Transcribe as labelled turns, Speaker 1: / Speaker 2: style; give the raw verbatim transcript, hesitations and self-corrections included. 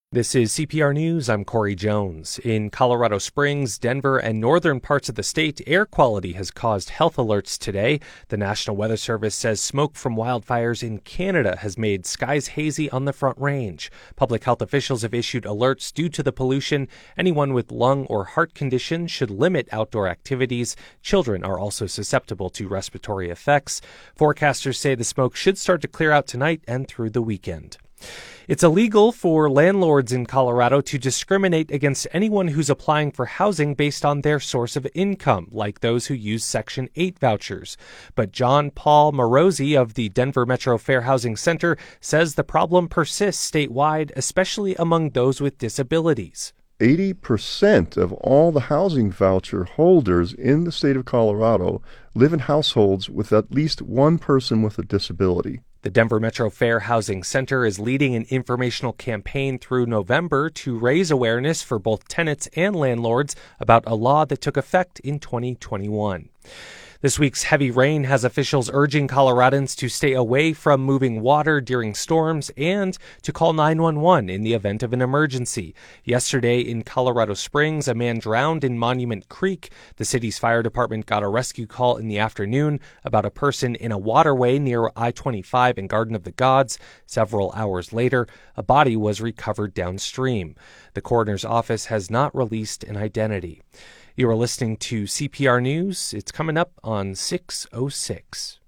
Speaker 1: This is C P R News. I'm Corey Jones. In Colorado Springs, Denver, and northern parts of the state, air quality has caused health alerts today. The National Weather Service says smoke from wildfires in Canada has made skies hazy on the Front Range. Public health officials have issued alerts due to the pollution. Anyone with lung or heart conditions should limit outdoor activities. Children are also susceptible to respiratory effects. Forecasters say the smoke should start to clear out tonight and through the weekend. It's illegal for landlords in Colorado to discriminate against anyone who's applying for housing based on their source of income, like those who use Section eight vouchers. But John Paul Morosi of the Denver Metro Fair Housing Center says the problem persists statewide, especially among those with disabilities.
Speaker 2: eighty percent of all the housing voucher holders in the state of Colorado live in households with at least one person with a disability.
Speaker 1: The Denver Metro Fair Housing Center is leading an informational campaign through November to raise awareness for both tenants and landlords about a law that took effect in twenty twenty-one. This week's heavy rain has officials urging Coloradans to stay away from moving water during storms and to call nine one one in the event of an emergency. Yesterday in Colorado Springs, a man drowned in Monument Creek. The city's fire department got a rescue call in the afternoon about a person in a waterway near I twenty-five and Garden of the Gods. Several hours later, a body was recovered downstream. The coroner's office has not released an identity. You are listening to C P R News. It's coming up on six oh six.